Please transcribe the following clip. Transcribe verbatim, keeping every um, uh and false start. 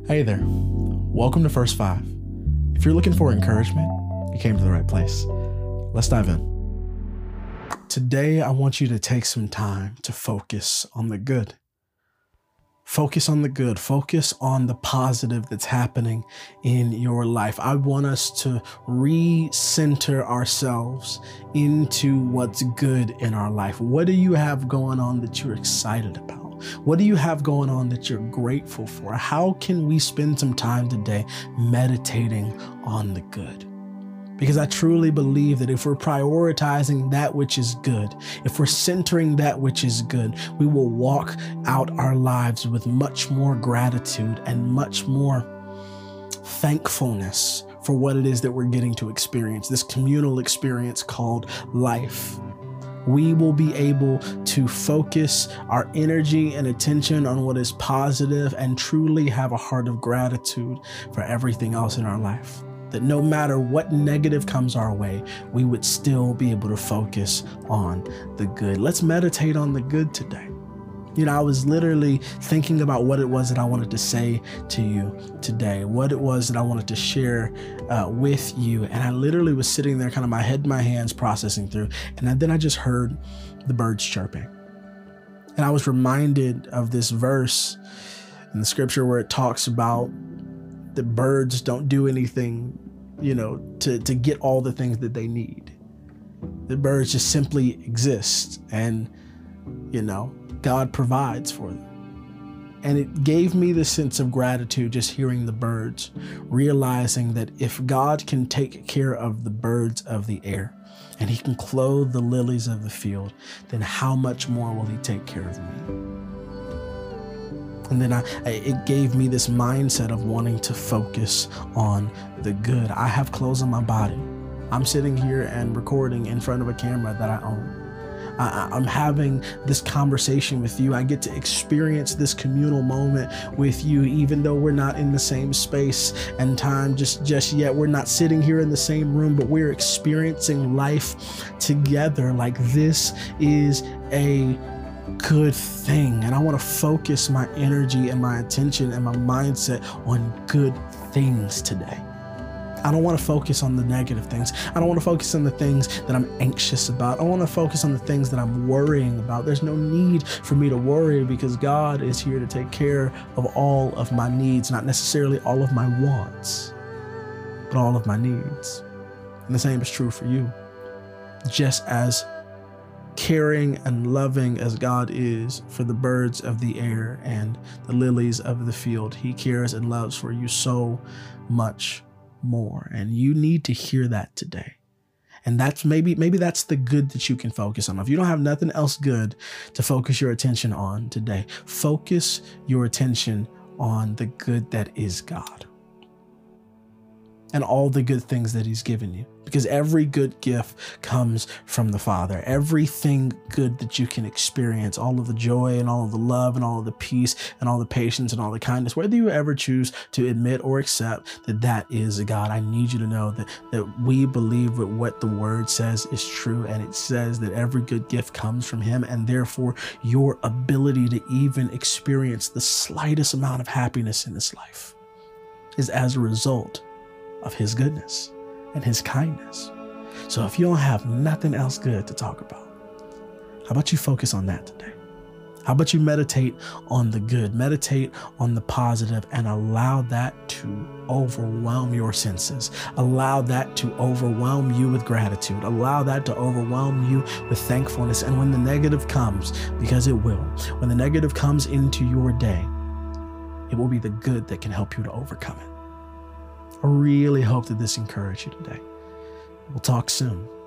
Hey there, welcome to First Five. If you're looking for encouragement, you came to the right place. Let's dive in. Today, I want you to take some time to focus on the good. Focus on the good. Focus on the positive that's happening in your life. I want us to re-center ourselves into what's good in our life. What do you have going on that you're excited about? What do you have going on that you're grateful for? How can we spend some time today meditating on the good? Because I truly believe that if we're prioritizing that which is good, if we're centering that which is good, we will walk out our lives with much more gratitude and much more thankfulness for what it is that we're getting to experience, this communal experience called life. We will be able to focus our energy and attention on what is positive and truly have a heart of gratitude for everything else in our life. That no matter what negative comes our way, we would still be able to focus on the good. Let's meditate on the good today. You know, I was literally thinking about what it was that I wanted to say to you today, what it was that I wanted to share uh, with you. And I literally was sitting there, kind of my head in my hands, processing through. And then I just heard the birds chirping. And I was reminded of this verse in the scripture where it talks about the birds don't do anything, you know, to, to get all the things that they need. The birds just simply exist, and, you know, God provides for them. And it gave me the sense of gratitude just hearing the birds, realizing that if God can take care of the birds of the air and he can clothe the lilies of the field, then how much more will he take care of me? And then I, it gave me this mindset of wanting to focus on the good. I have clothes on my body. I'm sitting here and recording in front of a camera that I own. I, I'm having this conversation with you. I get to experience this communal moment with you, even though we're not in the same space and time just, just yet. We're not sitting here in the same room, but we're experiencing life together. Like, this is a good thing. And I want to focus my energy and my attention and my mindset on good things today. I don't want to focus on the negative things. I don't want to focus on the things that I'm anxious about. I want to focus on the things that I'm worrying about. There's no need for me to worry because God is here to take care of all of my needs, not necessarily all of my wants, but all of my needs. And the same is true for you. Just as caring and loving as God is for the birds of the air and the lilies of the field, he cares and loves for you so much more. And you need to hear that today. And that's maybe, maybe that's the good that you can focus on. If you don't have nothing else good to focus your attention on today, focus your attention on the good that is God and all the good things that he's given you. Because every good gift comes from the Father. Everything good that you can experience, all of the joy and all of the love and all of the peace and all the patience and all the kindness, whether you ever choose to admit or accept that that is God, I need you to know that, that we believe that what the word says is true. And it says that every good gift comes from him. And therefore, your ability to even experience the slightest amount of happiness in this life is as a result of his goodness and his kindness. So if you don't have nothing else good to talk about, how about you focus on that today? How about you meditate on the good, meditate on the positive, and allow that to overwhelm your senses. Allow that to overwhelm you with gratitude. Allow that to overwhelm you with thankfulness. And when the negative comes, because it will, when the negative comes into your day, it will be the good that can help you to overcome it. I really hope that this encouraged you today. We'll talk soon.